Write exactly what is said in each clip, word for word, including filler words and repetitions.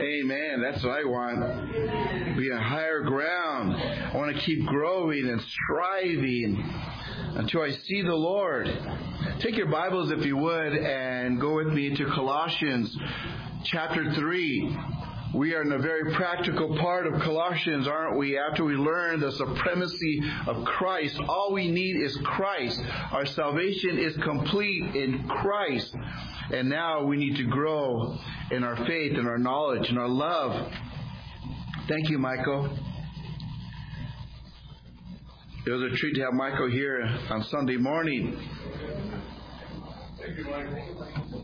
Amen. That's what I want. Be on higher ground. I want to keep growing and striving until I see the Lord. Take your Bibles, if you would, and go with me to Colossians chapter three. We are in a very practical part of Colossians, aren't we? After we learn the supremacy of Christ, all we need is Christ. Our salvation is complete in Christ. And now we need to grow in our faith and our knowledge and our love. Thank you, Michael. It was a treat to have Michael here on Sunday morning. Thank you, Michael.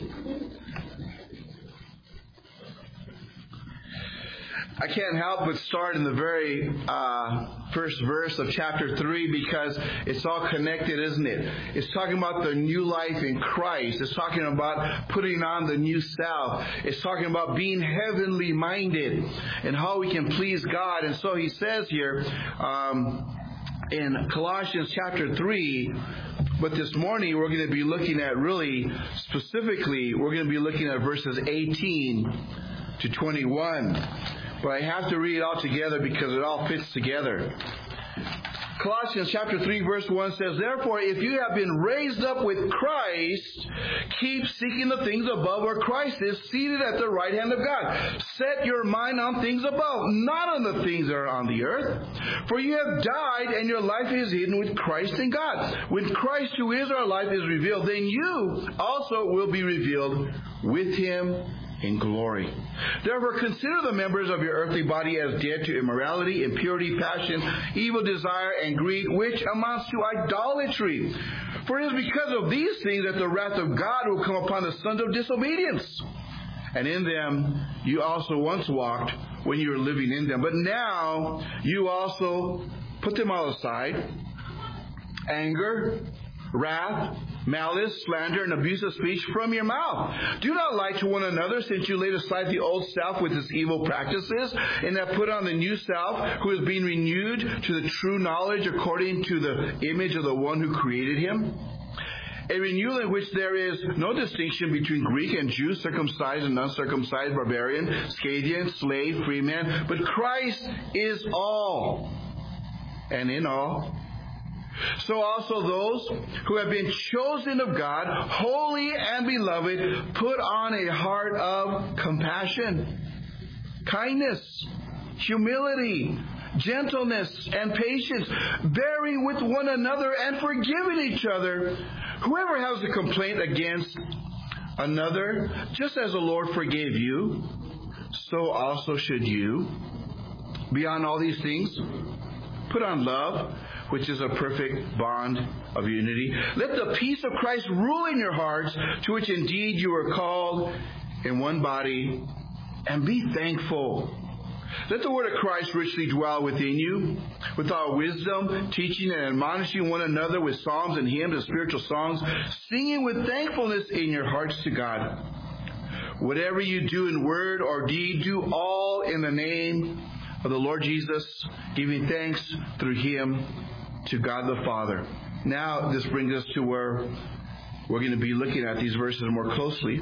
I can't help but start in the very uh, first verse of chapter three because it's all connected, isn't it? It's talking about the new life in Christ. It's talking about putting on the new self. It's talking about being heavenly minded and how we can please God. And so he says here um, in Colossians chapter three, but this morning we're going to be looking at really specifically, we're going to be looking at verses eighteen to twenty-one. But I have to read it all together because it all fits together. Colossians chapter three verse one says, "Therefore, if you have been raised up with Christ, keep seeking the things above where Christ is, seated at the right hand of God. Set your mind on things above, not on the things that are on the earth. For you have died, and your life is hidden with Christ in God. When Christ, who is our life, is revealed, then you also will be revealed with Him in glory. Therefore, consider the members of your earthly body as dead to immorality, impurity, passion, evil desire, and greed, which amounts to idolatry. For it is because of these things that the wrath of God will come upon the sons of disobedience. And in them you also once walked when you were living in them. But now you also put them all aside: anger, wrath, malice, slander, and abusive speech from your mouth. Do not lie to one another, since you laid aside the old self with its evil practices, and have put on the new self, who is being renewed to the true knowledge according to the image of the one who created him. A renewal in which there is no distinction between Greek and Jew, circumcised and uncircumcised, barbarian, Scythian, slave, free man, but Christ is all, and in all. So also those who have been chosen of God, holy and beloved, put on a heart of compassion, kindness, humility, gentleness, and patience, bearing with one another and forgiving each other. Whoever has a complaint against another, just as the Lord forgave you, so also should you. Beyond all these things, put on love, which is a perfect bond of unity. Let the peace of Christ rule in your hearts, to which indeed you are called in one body, and be thankful. Let the word of Christ richly dwell within you, with all wisdom, teaching and admonishing one another with psalms and hymns and spiritual songs, singing with thankfulness in your hearts to God. Whatever you do in word or deed, do all in the name of the Lord Jesus, giving thanks through Him to God the Father." Now this brings us to where we're going to be looking at these verses more closely.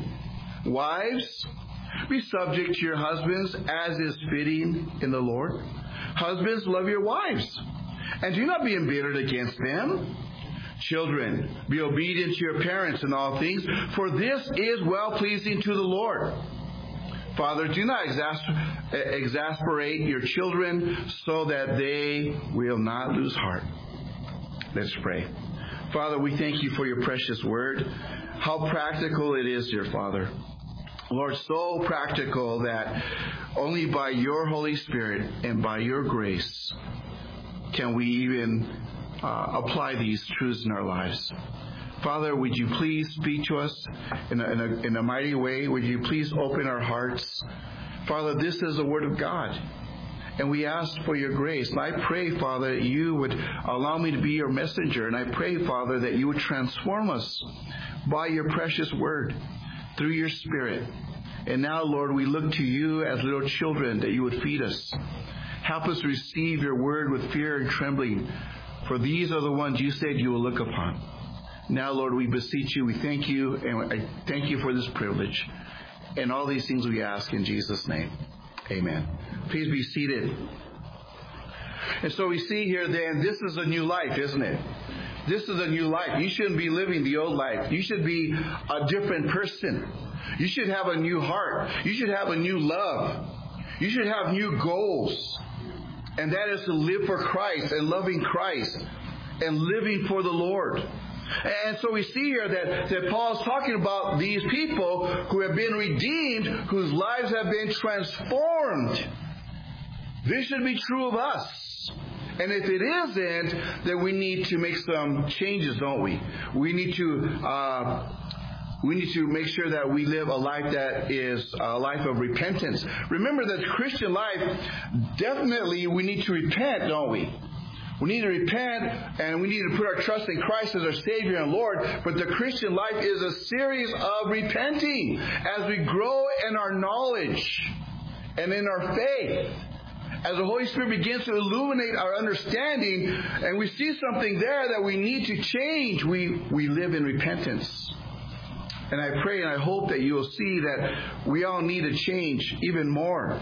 Wives, be subject to your husbands as is fitting in the Lord. Husbands, love your wives, and do not be embittered against them. Children, be obedient to your parents in all things, for this is well-pleasing to the Lord. Father, do not exasper- exasperate your children so that they will not lose heart. Let's pray. Father, we thank you for your precious word. How practical it is, dear Father. Lord, so practical that only by your Holy Spirit and by your grace can we even uh, apply these truths in our lives. Father, would you please speak to us in a, in, a, in a mighty way? Would you please open our hearts? Father, this is the Word of God, and we ask for your grace. And I pray, Father, that you would allow me to be your messenger. And I pray, Father, that you would transform us by your precious Word through your Spirit. And now, Lord, we look to you as little children, that you would feed us. Help us receive your Word with fear and trembling, for these are the ones you said you will look upon. Now, Lord, we beseech you, we thank you, and I thank you for this privilege. And all these things we ask in Jesus' name. Amen. Please be seated. And so we see here then, this is a new life, isn't it? This is a new life. You shouldn't be living the old life. You should be a different person. You should have a new heart. You should have a new love. You should have new goals. And that is to live for Christ and loving Christ and living for the Lord. And so we see here that, that Paul is talking about these people who have been redeemed, whose lives have been transformed. This should be true of us. And if it isn't, then we need to make some changes, don't we? We need to uh, we need to make sure that we live a life that is a life of repentance. Remember that the Christian life, definitely we need to repent, don't we? We need to repent, and we need to put our trust in Christ as our Savior and Lord. But the Christian life is a series of repenting as we grow in our knowledge and in our faith. As the Holy Spirit begins to illuminate our understanding, and we see something there that we need to change, we, we live in repentance. And I pray and I hope that you will see that we all need to change even more.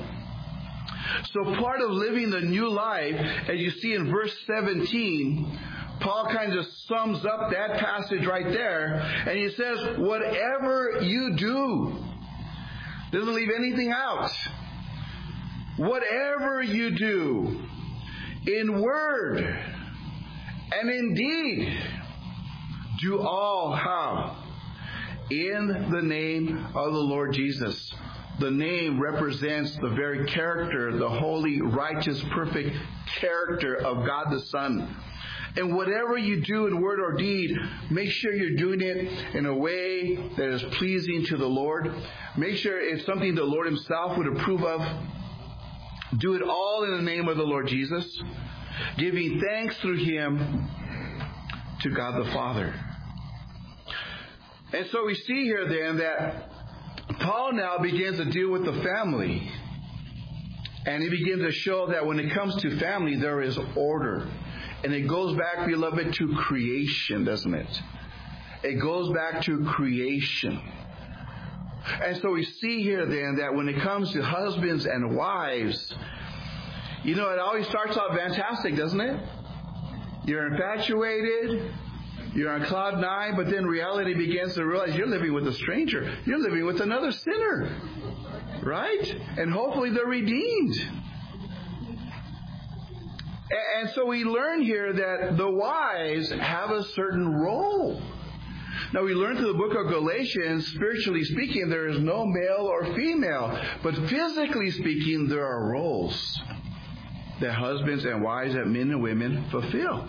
So part of living the new life, as you see in verse seventeen, Paul kind of sums up that passage right there. And he says, whatever you do, doesn't leave anything out. Whatever you do, in word and in deed, do all how? In the name of the Lord Jesus. The name represents the very character, the holy, righteous, perfect character of God the Son. And whatever you do in word or deed, make sure you're doing it in a way that is pleasing to the Lord. Make sure it's something the Lord Himself would approve of. Do it all in the name of the Lord Jesus, giving thanks through Him to God the Father. And so we see here then that Paul now begins to deal with the family. And he begins to show that when it comes to family, there is order. And it goes back, beloved, to creation, doesn't it? It goes back to creation. And so we see here then that when it comes to husbands and wives, you know, it always starts off fantastic, doesn't it? You're infatuated. You're on cloud nine, but then reality begins to realize you're living with a stranger. You're living with another sinner. Right? And hopefully they're redeemed. And so we learn here that the wives have a certain role. Now we learn through the book of Galatians, spiritually speaking, there is no male or female. But physically speaking, there are roles that husbands and wives, that men and women fulfill.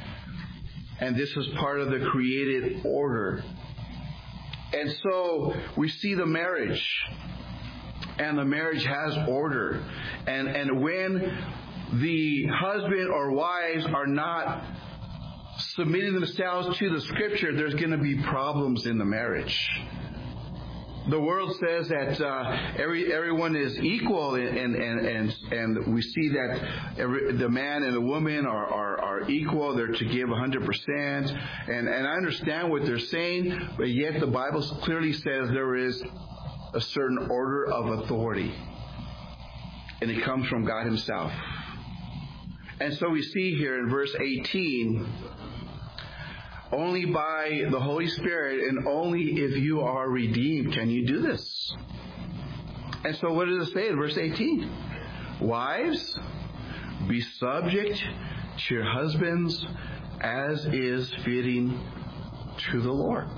And this is part of the created order. And so we see the marriage. And the marriage has order. And, and when the husband or wives are not submitting themselves to the Scripture, there's going to be problems in the marriage. The world says that uh, every everyone is equal, and and and and we see that every, the man and the woman are, are, are equal. They're to give one hundred percent, and and I understand what they're saying, but yet the Bible clearly says there is a certain order of authority, and it comes from God Himself. And so we see here in verse eighteen. Only by the Holy Spirit and only if you are redeemed can you do this. And so what does it say in verse eighteen? Wives, be subject to your husbands as is fitting to the Lord.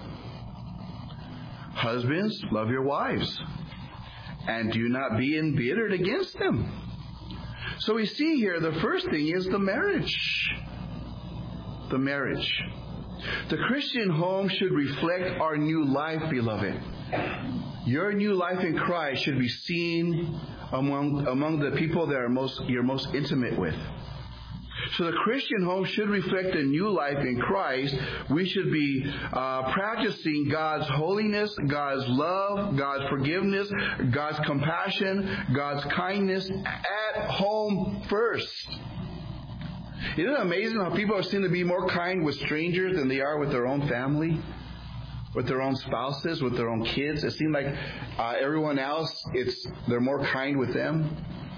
Husbands, love your wives and do not be embittered against them. So we see here the first thing is the marriage. The marriage. The Christian home should reflect our new life, beloved. Your new life in Christ should be seen among among the people that are most you're most intimate with. So the Christian home should reflect a new life in Christ. We should be uh, practicing God's holiness, God's love, God's forgiveness, God's compassion, God's kindness at home first. Isn't it amazing how people seem to be more kind with strangers than they are with their own family? with their own spouses, with their own kids. It seems like uh, everyone else, it's they're more kind with them.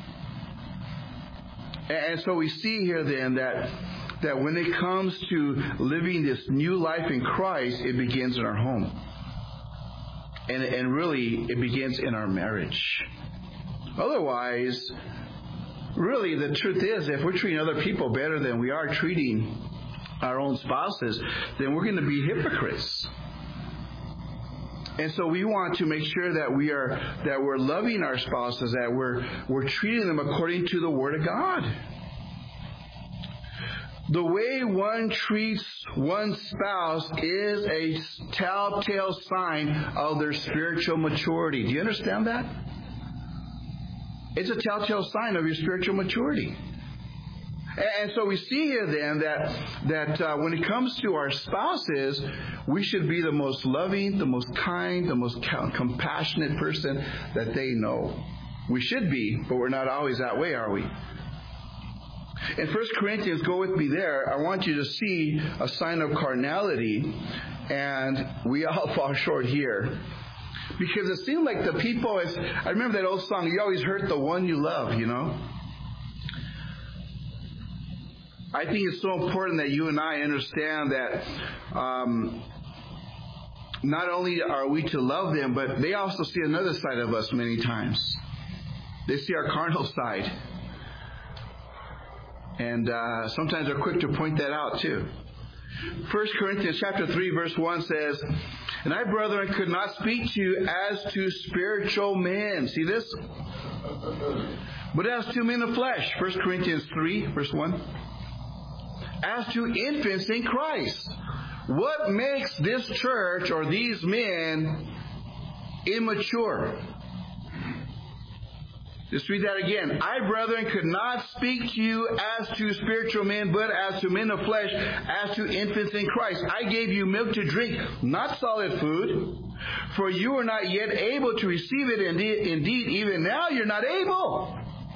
And so we see here then that that when it comes to living this new life in Christ, it begins in our home. And, and really, it begins in our marriage. Otherwise, really, the truth is, if we're treating other people better than we are treating our own spouses, then we're going to be hypocrites. And so we want to make sure that we are that we're loving our spouses, that we're we're treating them according to the Word of God. The way one treats one's spouse is a telltale sign of their spiritual maturity. Do you understand that? It's a telltale sign of your spiritual maturity. And so we see here then that that uh, when it comes to our spouses, we should be the most loving, the most kind, the most compassionate person that they know. We should be, but we're not always that way, are we? In First Corinthians, go with me there. I want you to see a sign of carnality, and we all fall short here. Because it seemed like the people, is, I remember that old song, you always hurt the one you love, you know. I think it's so important that you and I understand that um, not only are we to love them, but they also see another side of us many times. They see our carnal side. And uh, sometimes they're quick to point that out too. First Corinthians chapter three verse one says, "And I, brethren, could not speak to you as to spiritual men." See this? "But as to men of flesh." First Corinthians three verse one. "As to infants in Christ." What makes this church or these men immature? Let's read that again. "I, brethren, could not speak to you as to spiritual men, but as to men of flesh, as to infants in Christ. I gave you milk to drink, not solid food, for you are not yet able to receive it. Indeed, indeed even now you're not able.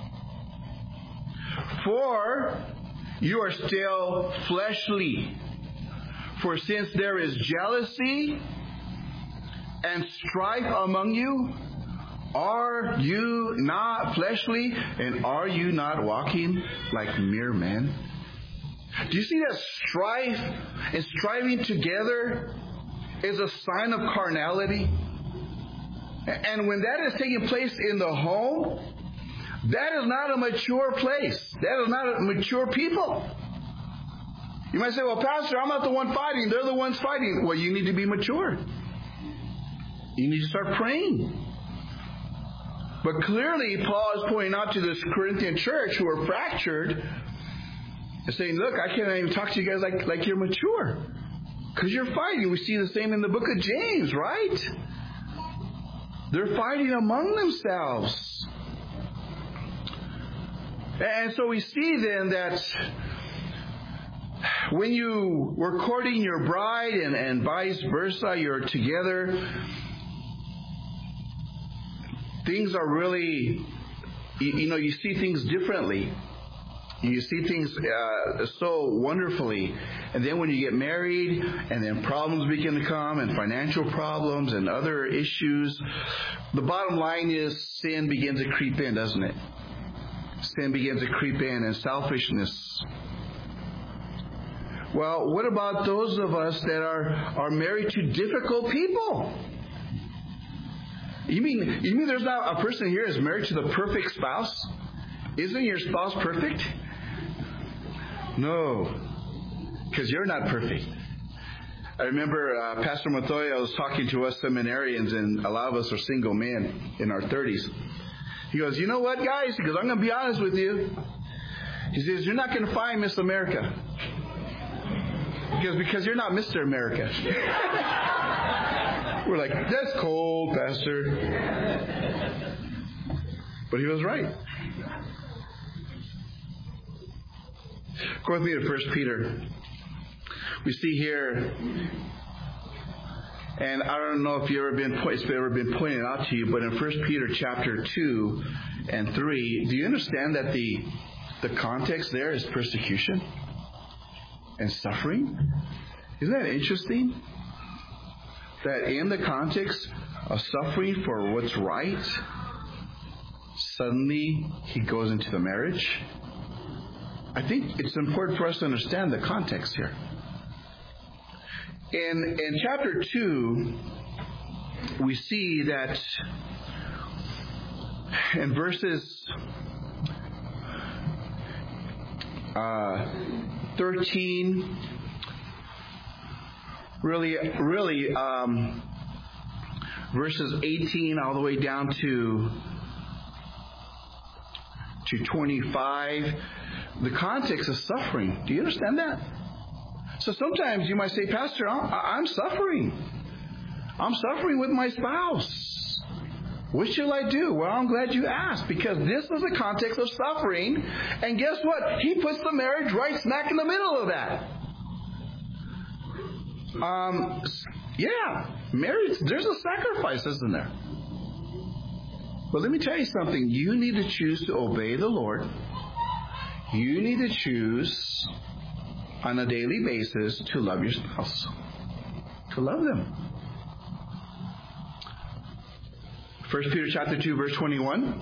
For you are still fleshly. For since there is jealousy and strife among you, are you not fleshly, and are you not walking like mere men?" Do you see that strife and striving together is a sign of carnality? And when that is taking place in the home, that is not a mature place. That is not a mature people. You might say, "Well, Pastor, I'm not the one fighting. They're the ones fighting." Well, you need to be mature. You need to start praying. But clearly, Paul is pointing out to this Corinthian church who are fractured and saying, "Look, I can't even talk to you guys like, like you're mature. Because you're fighting." We see the same in the book of James, right? They're fighting among themselves. And so we see then that when you were courting your bride and, and vice versa, you're together, things are really, you, you know, you see things differently. You see things uh, so wonderfully. And then when you get married, and then problems begin to come, and financial problems and other issues, the bottom line is sin begins to creep in, doesn't it? Sin begins to creep in, and selfishness. Well, what about those of us that are, are married to difficult people? You mean you mean there's not a person here is married to the perfect spouse? Isn't your spouse perfect? No, because you're not perfect. I remember uh, Pastor Montoya was talking to us seminarians, and a lot of us are single men in our thirties. He goes, "You know what, guys?" He goes, "I'm going to be honest with you." He says, "You're not going to find Miss America." Because because you're not Mister America. We're like, "That's cold, Pastor." But he was right. Go with me to First Peter. We see here, and I don't know if you've ever been it's ever been pointed out to you, but in First Peter chapter two and three, do you understand that the the context there is persecution and suffering? Isn't that interesting? that in the context of suffering for what's right, suddenly he goes into the marriage? I think it's important for us to understand the context here. In, in chapter two, we see that in verses uh, thirteen, really, really, um, verses eighteen all the way down to to twenty-five, the context is suffering. Do you understand that? So sometimes you might say, Pastor, I'm suffering. I'm suffering with my spouse. What shall I do? Well, I'm glad you asked, because this is the context of suffering. And guess what? He puts the marriage right smack in the middle of that. Um, yeah, marriage, there's a sacrifice, isn't there? But let me tell you something. You need to choose to obey the Lord. You need to choose on a daily basis to love your spouse. To love them. First Peter chapter two, verse twenty-one.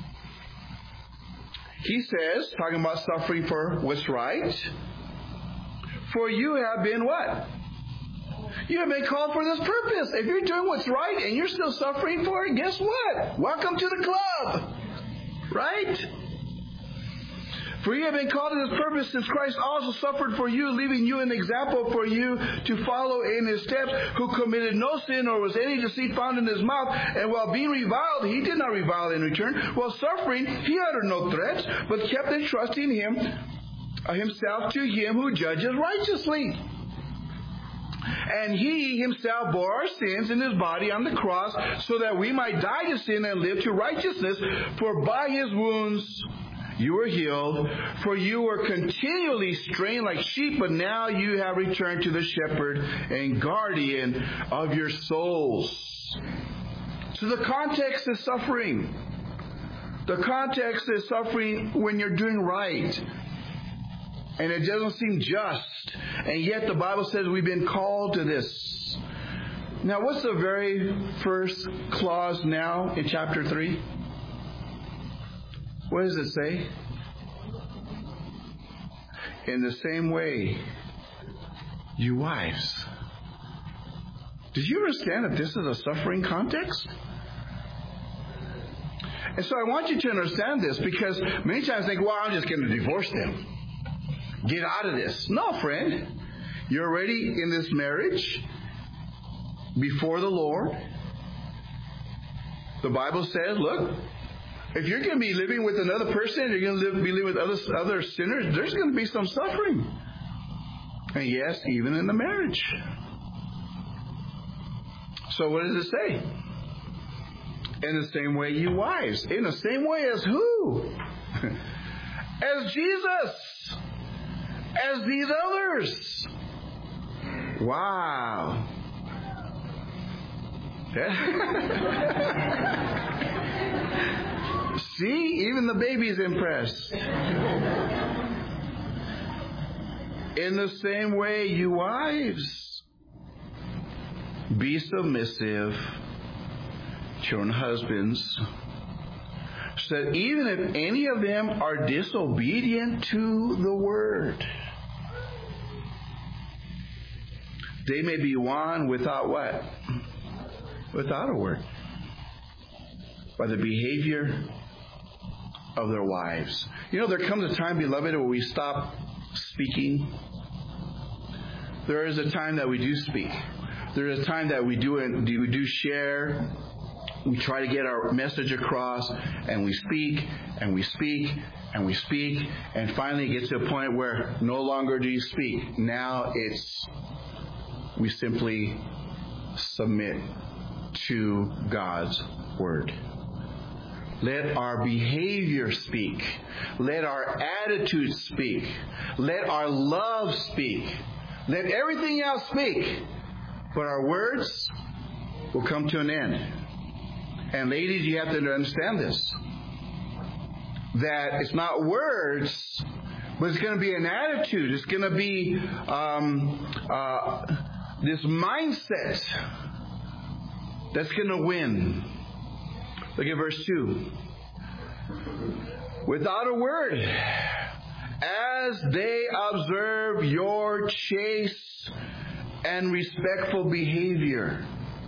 He says, talking about suffering for what's right, for you have been what? You have been called for this purpose. If you're doing what's right and you're still suffering for it, guess what? Welcome to the club. Right? For you have been called to this purpose, since Christ also suffered for you, leaving you an example for you to follow in his steps, who committed no sin, or was any deceit found in his mouth. And while being reviled, he did not revile in return. While suffering, he uttered no threats, but kept entrusting him, uh, himself to him who judges righteously. And he himself bore our sins in his body on the cross, so that we might die to sin and live to righteousness. For by his wounds you were healed, for you were continually straying like sheep, but now you have returned to the shepherd and guardian of your souls. So the context is suffering. The context is suffering when you're doing right. And it doesn't seem just. And yet the Bible says we've been called to this. Now, what's the very first clause now in chapter three? What does it say? In the same way, you wives. Did you understand that this is a suffering context? And so I want you to understand this, because many times I think, well, I'm just going to divorce them. Get out of this. No, friend. You're already in this marriage before the Lord. The Bible says, look, if you're going to be living with another person, you're going to live, be living with other, other sinners, there's going to be some suffering. And yes, even in the marriage. So what does it say? In the same way, you wives. In the same way as who? As Jesus. As these others. Wow. See, even the baby's impressed. In the same way, you wives, be submissive to your own husbands, so that even if any of them are disobedient to the word, they may be won without what? Without a word. By the behavior of their wives. You know, there comes a time, beloved, where we stop speaking. There is a time that we do speak. There is a time that we do we do share. We try to get our message across, and we speak, and we speak, and we speak, and finally it gets to a point where no longer do you speak. Now it's, we simply submit to God's word. Let our behavior speak. Let our attitude speak. Let our love speak. Let everything else speak. But our words will come to an end. And ladies, you have to understand this. That it's not words, but it's going to be an attitude. It's going to be um, uh, this mindset that's going to win. Look at verse two. Without a word, as they observe your chaste and respectful behavior.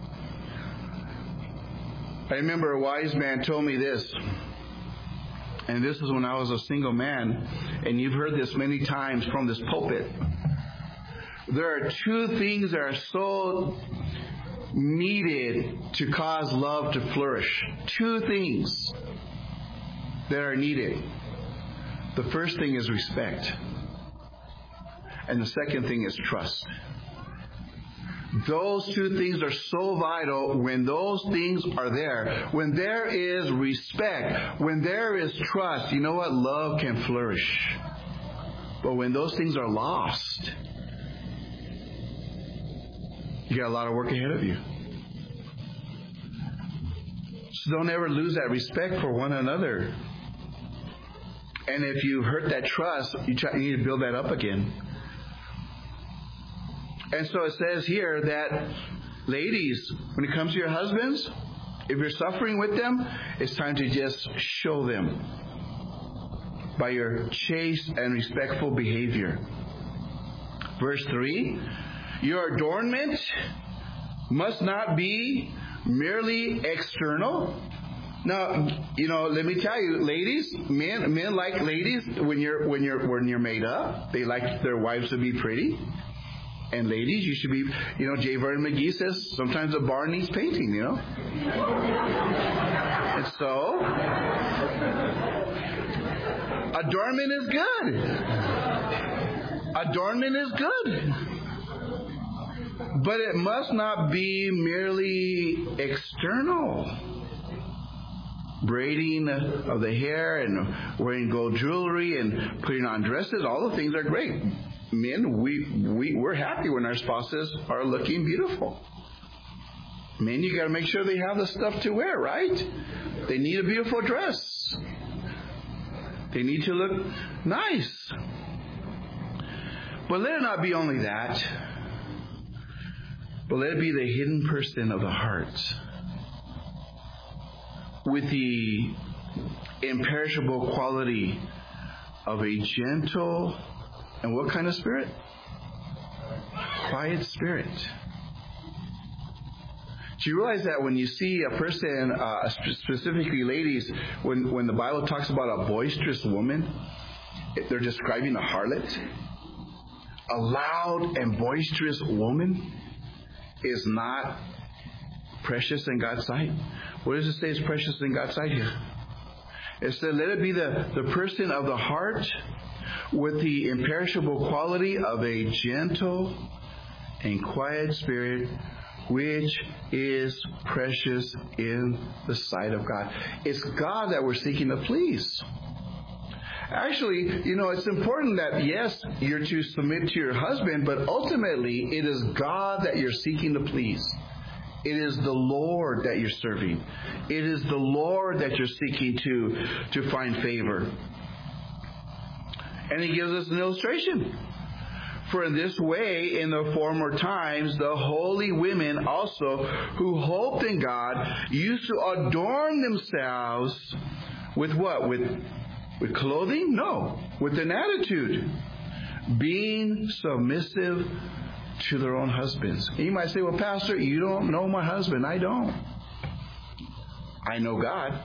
I remember a wise man told me this, and this is when I was a single man, and you've heard this many times from this pulpit. There are two things that are so needed to cause love to flourish. Two things that are needed. The first thing is respect, and the second thing is trust. Those two things are so vital. When those things are there, when there is respect, when there is trust, you know what? Love can flourish. But when those things are lost, you got a lot of work ahead of you. So don't ever lose that respect for one another. And if you hurt that trust, you, try, you need to build that up again. And so it says here that, ladies, when it comes to your husbands, if you're suffering with them, it's time to just show them by your chaste and respectful behavior. Verse three, your adornment must not be merely external. Now, you know, let me tell you, ladies, men men like ladies when you're when you're when you're made up. They like their wives to be pretty. And ladies, you should be, you know, J. Vernon McGee says sometimes a barn needs painting, you know. And so, adornment is good. Adornment is good. But it must not be merely external. Braiding of the hair and wearing gold jewelry and putting on dresses, all the things are great. Men, we, we, we're happy when our spouses are looking beautiful. Men, you got to make sure they have the stuff to wear, right? They need a beautiful dress. They need to look nice. But let it not be only that, but let it be the hidden person of the heart, with the imperishable quality of a gentle and what kind of spirit? Quiet spirit. Do you realize that when you see a person, uh, specifically ladies, when, when the Bible talks about a boisterous woman, they're describing a harlot. A loud and boisterous woman is not precious in God's sight. What does it say is precious in God's sight here? It said, let it be the, the person of the heart with the imperishable quality of a gentle and quiet spirit, which is precious in the sight of God. It's God that we're seeking to please. Actually, you know, it's important that, yes, you're to submit to your husband, but ultimately it is God that you're seeking to please. It is the Lord that you're serving. It is the Lord that you're seeking to, to find favor. And he gives us an illustration. For in this way, in the former times, the holy women also who hoped in God used to adorn themselves with what? With, with clothing? No. With an attitude. Being submissive to their own husbands. And you might say, well, Pastor, you don't know my husband. I don't. I know God.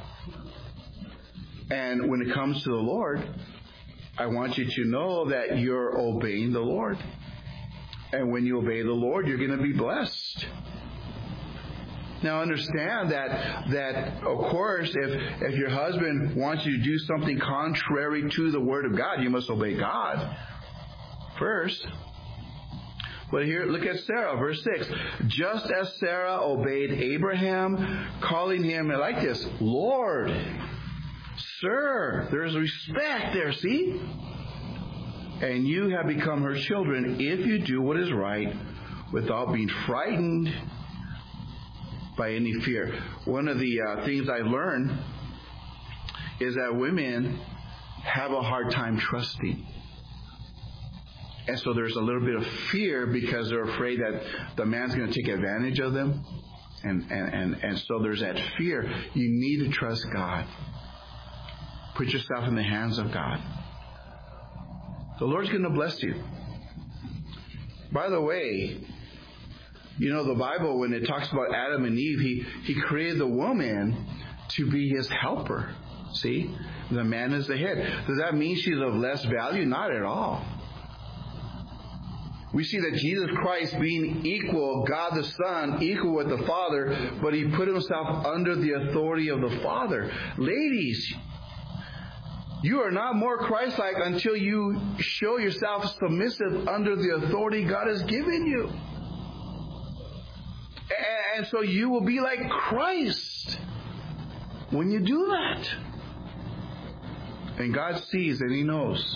And when it comes to the Lord, I want you to know that you're obeying the Lord. And when you obey the Lord, you're going to be blessed. Now understand that, that of course, if, if your husband wants you to do something contrary to the Word of God, you must obey God first. But here, look at Sarah, verse six. Just as Sarah obeyed Abraham, calling him, I like this, Lord, Sir. There's respect there, see? And you have become her children if you do what is right without being frightened by any fear. One of the uh, things I learned is that women have a hard time trusting. And so there's a little bit of fear because they're afraid that the man's going to take advantage of them. And, and, and, and so there's that fear. You need to trust God. Put yourself in the hands of God. The Lord's going to bless you. By the way, you know, the Bible, when it talks about Adam and Eve, he, he created the woman to be his helper. See? The man is the head. Does that mean she's of less value? Not at all. We see that Jesus Christ being equal, God the Son, equal with the Father, but he put himself under the authority of the Father. Ladies, you are not more Christ-like until you show yourself submissive under the authority God has given you. And so you will be like Christ when you do that. And God sees and he knows.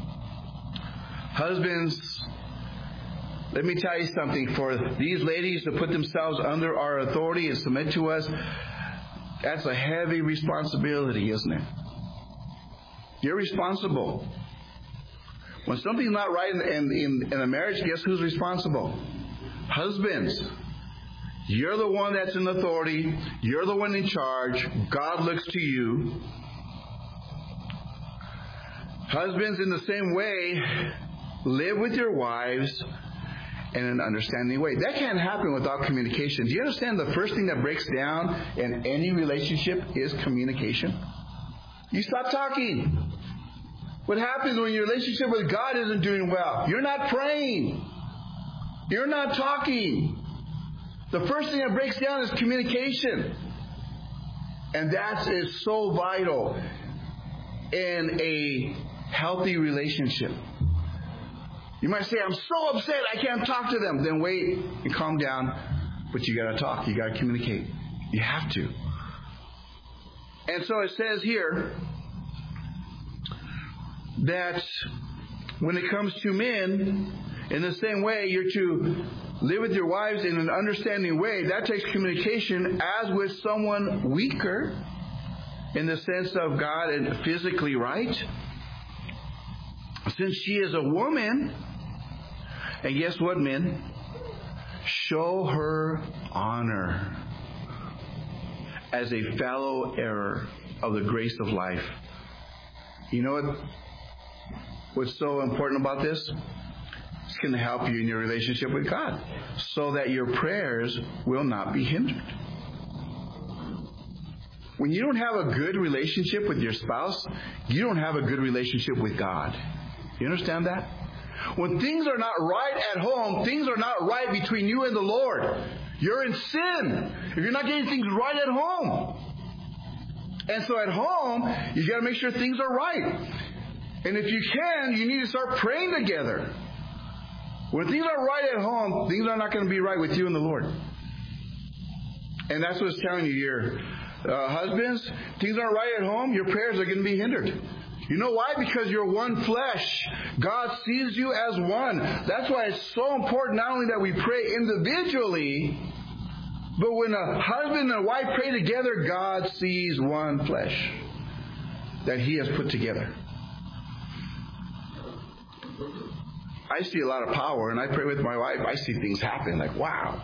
Husbands, let me tell you something. For these ladies to put themselves under our authority and submit to us, that's a heavy responsibility, isn't it? You're responsible. When something's not right in, in, in a marriage, guess who's responsible? Husbands. You're the one that's in authority. You're the one in charge. God looks to you. Husbands, in the same way, live with your wives in an understanding way. That can't happen without communication. Do you understand the first thing that breaks down in any relationship is communication? You stop talking. What happens when your relationship with God isn't doing well? You're not praying. You're not talking. The first thing that breaks down is communication. And that is so vital in a healthy relationship. You might say, I'm so upset I can't talk to them. Then wait and calm down. But you got to talk. You got to communicate. You have to. And so it says here that when it comes to men, in the same way, you're to live with your wives in an understanding way. That takes communication, as with someone weaker in the sense of God and physically right. Since she is a woman, and guess what, men? Show her honor as a fellow heir of the grace of life. You know what? What's so important about this? It's going to help you in your relationship with God, so that your prayers will not be hindered. When you don't have a good relationship with your spouse, you don't have a good relationship with God. You understand that? When things are not right at home, things are not right between you and the Lord. You're in sin if you're not getting things right at home. And so at home, you got to make sure things are right. And if you can, you need to start praying together. When things are right at home, things are not going to be right with you and the Lord. And that's what it's telling you here. Uh, husbands, things aren't right at home, your prayers are going to be hindered. You know why? Because you're one flesh. God sees you as one. That's why it's so important not only that we pray individually, but when a husband and a wife pray together, God sees one flesh that He has put together. I see a lot of power, and I pray with my wife. I see things happen like, wow.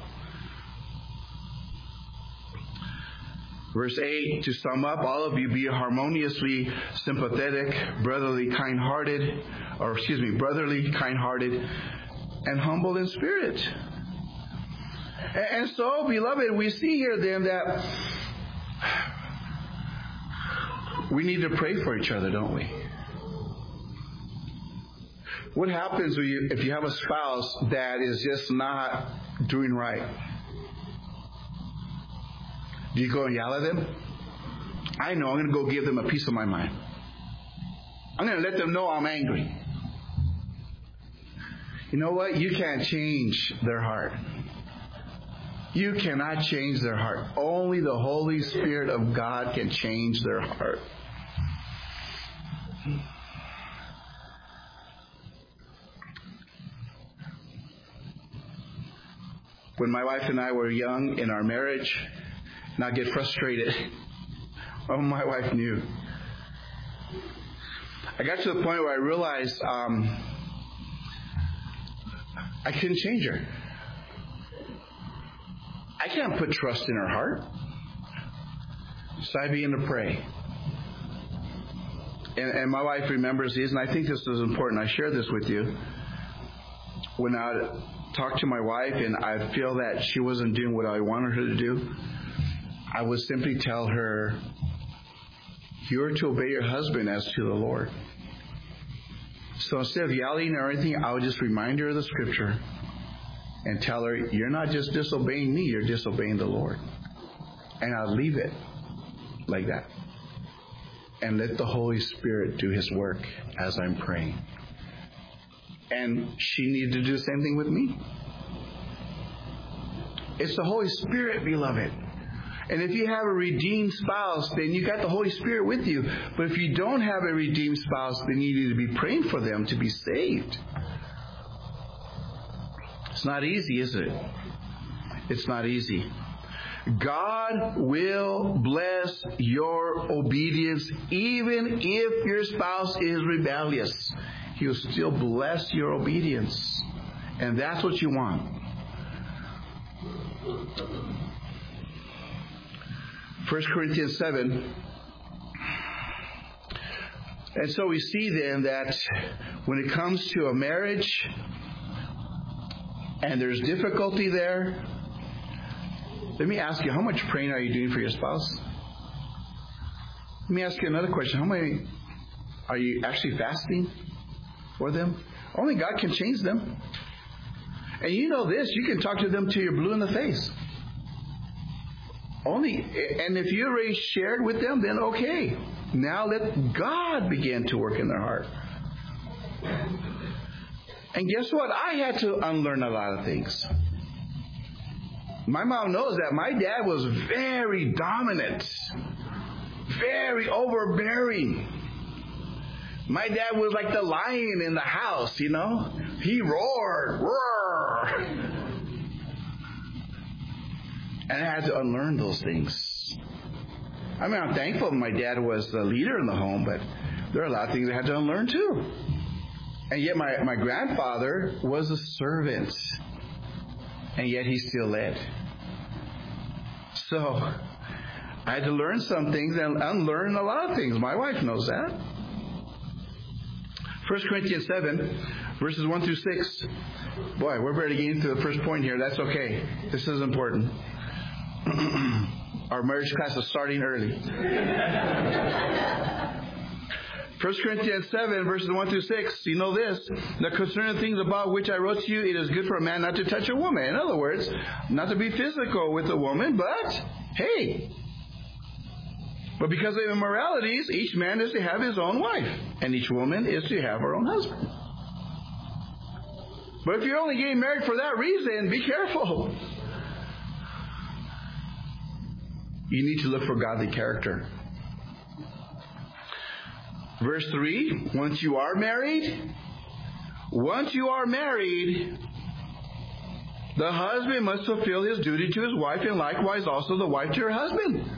Verse eight, to sum up, all of you be harmoniously sympathetic, brotherly, kind-hearted, or excuse me, brotherly, kind-hearted, and humble in spirit. And so, beloved, we see here then that we need to pray for each other, don't we? What happens when you, if you have a spouse that is just not doing right? Do you go and yell at them? I know, I'm going to go give them a piece of my mind. I'm going to let them know I'm angry. You know what? You can't change their heart. You cannot change their heart. Only the Holy Spirit of God can change their heart. When my wife and I were young in our marriage, and I'd get frustrated. Oh, my wife knew. I got to the point where I realized um, I couldn't change her. I can't put trust in her heart. So I begin to pray. And, and my wife remembers these, and I think this is important. I share this with you. When I talk to my wife and I feel that she wasn't doing what I wanted her to do, I would simply tell her, you are to obey your husband as to the Lord. So instead of yelling or anything, I would just remind her of the scripture and tell her, you're not just disobeying me, you're disobeying the Lord. And I'll leave it like that. And let the Holy Spirit do His work as I'm praying. And she needed to do the same thing with me. It's the Holy Spirit, beloved. And if you have a redeemed spouse, then you got the Holy Spirit with you. But if you don't have a redeemed spouse, then you need to be praying for them to be saved. It's not easy, is it? It's not easy. God will bless your obedience even if your spouse is rebellious. He will still bless your obedience. And that's what you want. First Corinthians seven. And so we see then that when it comes to a marriage and there's difficulty there, let me ask you, how much praying are you doing for your spouse? Let me ask you another question. How many are you actually fasting for them? Only God can change them. And you know this, you can talk to them till you're blue in the face. Only, and if you already shared with them, then okay. Now let God begin to work in their heart. And guess what? I had to unlearn a lot of things. My mom knows that my dad was very dominant, very overbearing. My dad was like the lion in the house, you know. He roared, roar. And I had to unlearn those things. I mean, I'm thankful my dad was the leader in the home, but there are a lot of things I had to unlearn too. And yet my, my grandfather was a servant. And yet he still led. So I had to learn some things and unlearn a lot of things. My wife knows that. First Corinthians seven, verses one through six. Boy, we're ready to get into the first point here. That's okay. This is important. Our marriage class is starting early. First Corinthians seven, verses one through six, you know this, that concerning the things about which I wrote to you, it is good for a man not to touch a woman. In other words, not to be physical with a woman, but, hey, but because of immoralities, each man is to have his own wife, and each woman is to have her own husband. But if you're only getting married for that reason, be careful. You need to look for godly character. Verse three, once you are married, once you are married, the husband must fulfill his duty to his wife, and likewise also the wife to her husband.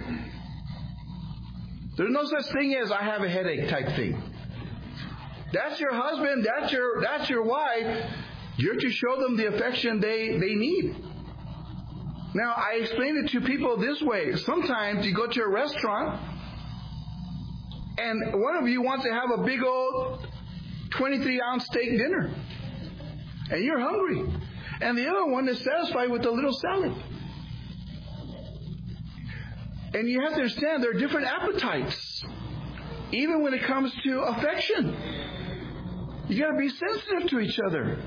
There's no such thing as I have a headache type thing. That's your husband, that's your that's your wife. You're to show them the affection they, they need. Now, I explain it to people this way. Sometimes you go to a restaurant, and one of you wants to have a big old twenty-three ounce steak dinner. And you're hungry. And the other one is satisfied with a little salad. And you have to understand there are different appetites. Even when it comes to affection. You got to be sensitive to each other.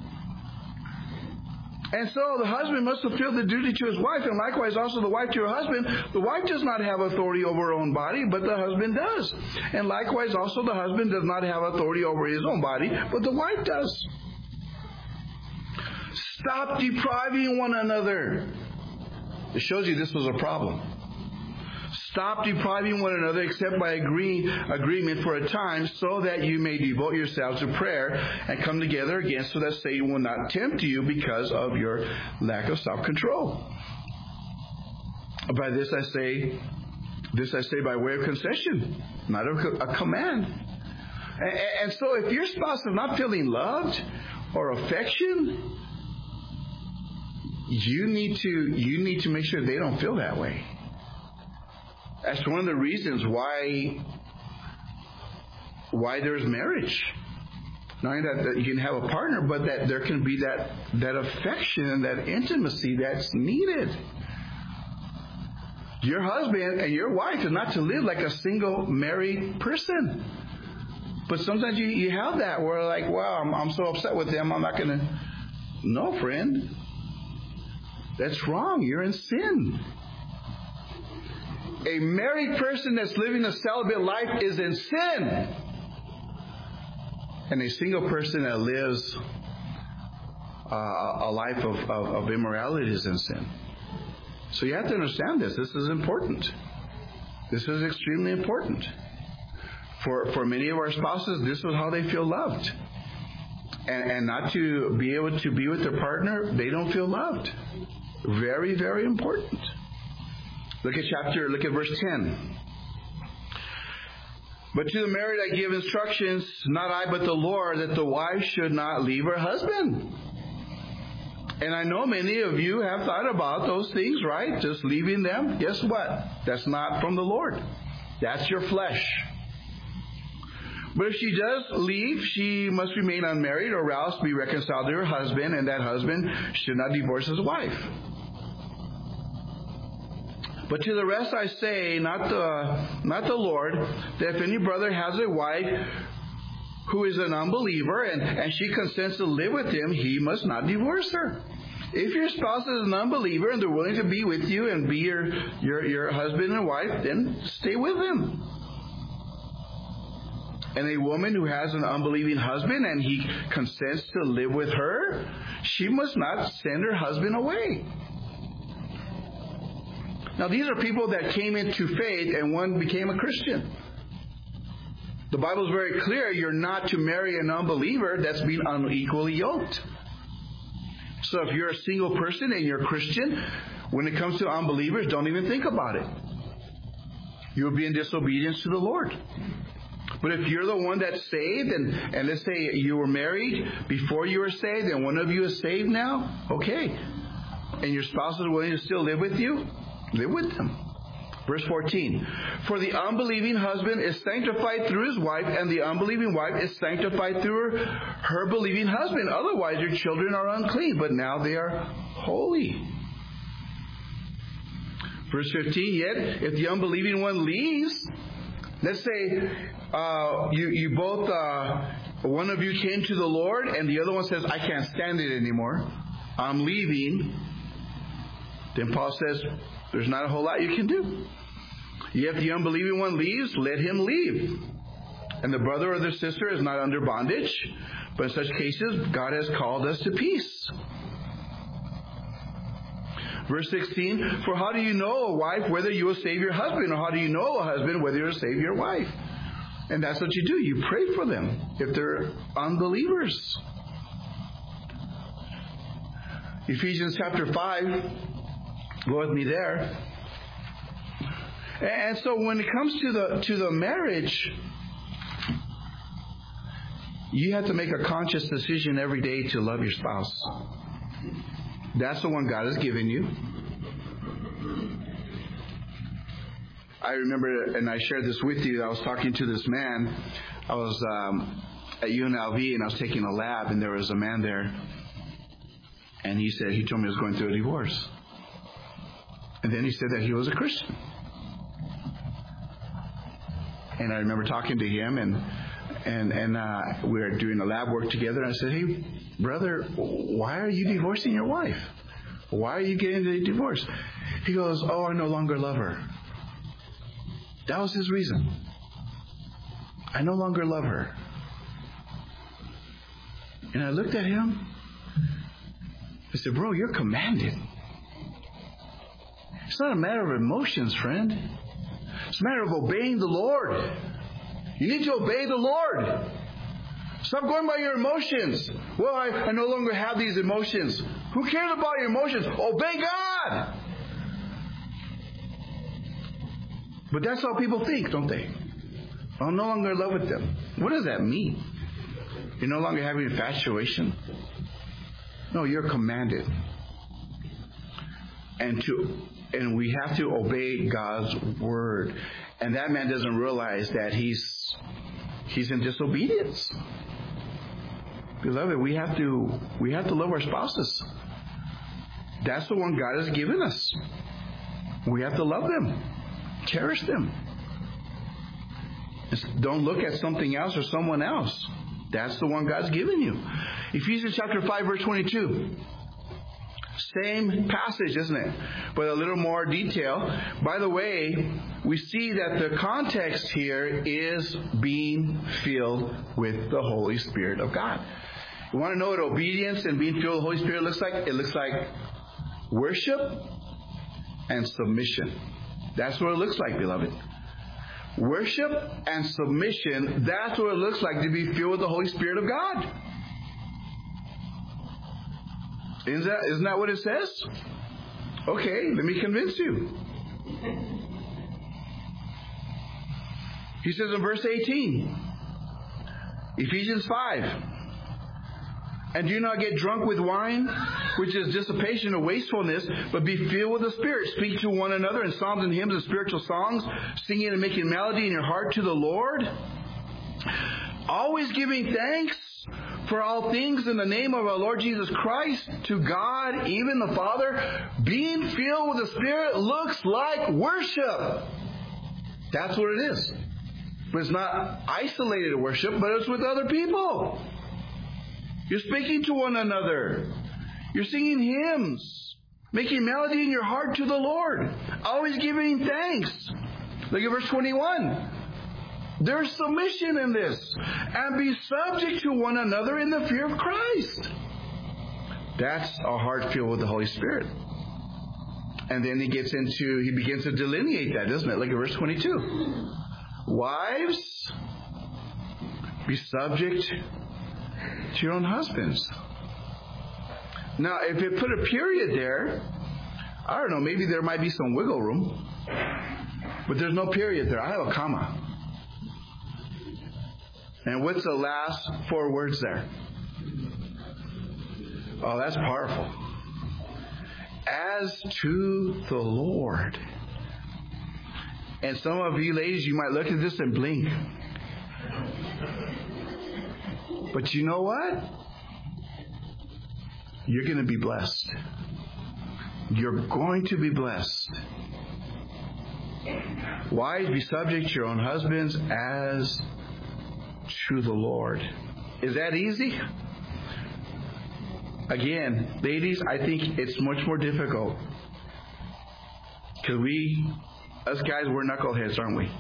And so the husband must fulfill the duty to his wife, and likewise also the wife to her husband. The wife does not have authority over her own body, but the husband does. And likewise also the husband does not have authority over his own body, but the wife does. Stop depriving one another. It shows you this was a problem. Stop depriving one another except by agree, agreement for a time, so that you may devote yourselves to prayer and come together again, so that Satan will not tempt you because of your lack of self-control. By this I say, this I say by way of concession, not a, a command. And, and so if your spouse is not feeling loved or affection, you need to you need to make sure they don't feel that way. That's one of the reasons why why there's marriage. Not only that, that you can have a partner, but that there can be that that affection and that intimacy that's needed. Your husband and your wife is not to live like a single married person. But sometimes you, you have that where like, wow, I'm, I'm so upset with them, I'm not going to... No, friend. That's wrong. You're in sin. A married person that's living a celibate life is in sin. And a single person that lives uh, a life of, of, of immorality is in sin. So you have to understand this. This is important. This is extremely important. For for many of our spouses, this is how they feel loved. And, and not to be able to be with their partner, they don't feel loved. Very, very important. Look at chapter, look at verse ten. But to the married I give instructions, not I but the Lord, that the wife should not leave her husband. And I know many of you have thought about those things, right? Just leaving them. Guess what? That's not from the Lord. That's your flesh. But if she does leave, she must remain unmarried or else be reconciled to her husband, and that husband should not divorce his wife. But to the rest I say, not the, not the Lord, that if any brother has a wife who is an unbeliever, and, and she consents to live with him, he must not divorce her. If your spouse is an unbeliever and they're willing to be with you and be your, your, your husband and wife, then stay with them. And a woman who has an unbelieving husband and he consents to live with her, she must not send her husband away. Now these are people that came into faith and one became a Christian. The Bible is very clear, you're not to marry an unbeliever that's been unequally yoked. So if you're a single person and you're a Christian, when it comes to unbelievers, don't even think about it. You'll be in disobedience to the Lord. But if you're the one that's saved, and, and let's say you were married before you were saved, and one of you is saved now, okay. And your spouse is willing to still live with you, live with them. Verse fourteen, for the unbelieving husband is sanctified through his wife, and the unbelieving wife is sanctified through her, her believing husband. Otherwise your children are unclean, but now they are holy. Verse fifteen, yet if the unbelieving one leaves, let's say uh, you, you both, uh, one of you came to the Lord, and the other one says, I can't stand it anymore, I'm leaving. Then Paul says, there's not a whole lot you can do. If the unbelieving one leaves, let him leave. And the brother or the sister is not under bondage, but in such cases, God has called us to peace. Verse sixteen, for how do you know, a wife, whether you will save your husband, or how do you know, a husband, whether you will save your wife? And that's what you do. You pray for them if they're unbelievers. Ephesians chapter five. Go with me there. And so when it comes to the to the marriage, you have to make a conscious decision every day to love your spouse. That's the one God has given you. I remember, and I shared this with you, I was talking to this man. I was um, at U N L V and I was taking a lab, and there was a man there. And he said, he told me he was going through a divorce. And then he said that he was a Christian. And I remember talking to him, and and and uh, we were doing the lab work together. And I said, hey, brother, why are you divorcing your wife? Why are you getting the divorce? He goes, oh, I no longer love her. That was his reason. I no longer love her. And I looked at him. I said, bro, you're commanded. It's not a matter of emotions, friend. It's a matter of obeying the Lord. You need to obey the Lord. Stop going by your emotions. Well, I, I no longer have these emotions. Who cares about your emotions? Obey God. But that's how people think, don't they? I'm no longer in love with them. What does that mean? You're no longer having infatuation? No, you're commanded. and to and we have to obey God's word. And that man doesn't realize that he's he's in disobedience. Beloved, we have to we have to love our spouses. That's the one God has given us. We have to love them, cherish them. Don't look at something else or someone else. That's the one God's given you. Ephesians chapter five, verse twenty-two. Same passage, isn't it? But a little more detail. By the way, we see that the context here is being filled with the Holy Spirit of God. You want to know what obedience and being filled with the Holy Spirit looks like? It looks like worship and submission. That's what it looks like, beloved. Worship and submission, that's what it looks like to be filled with the Holy Spirit of God. Isn't that, isn't that what it says? Okay, let me convince you. He says in verse eighteen, Ephesians five, and do not get drunk with wine, which is dissipation or wastefulness, but be filled with the Spirit. Speak to one another in psalms and hymns and spiritual songs, singing and making melody in your heart to the Lord. Always giving thanks for all things in the name of our Lord Jesus Christ to God, even the Father. Being filled with the Spirit looks like worship. That's what it is. But it's not isolated worship, but it's with other people. You're speaking to one another. You're singing hymns, making melody in your heart to the Lord, always giving thanks. Look at verse twenty-one. There's submission in this. And be subject to one another in the fear of Christ. That's a heart filled with the Holy Spirit. And then he gets into, he begins to delineate that, doesn't it? Look at verse twenty-two. Wives, be subject to your own husbands. Now, if it put a period there, I don't know, maybe there might be some wiggle room. But there's no period there. I have a comma. And what's the last four words there? Oh, that's powerful. As to the Lord. And some of you ladies, you might look at this and blink. But you know what? You're going to be blessed. You're going to be blessed. Wives, be subject to your own husbands as to the Lord. Is that easy? Again, ladies, I think it's much more difficult. Because we, us guys, we're knuckleheads, aren't we?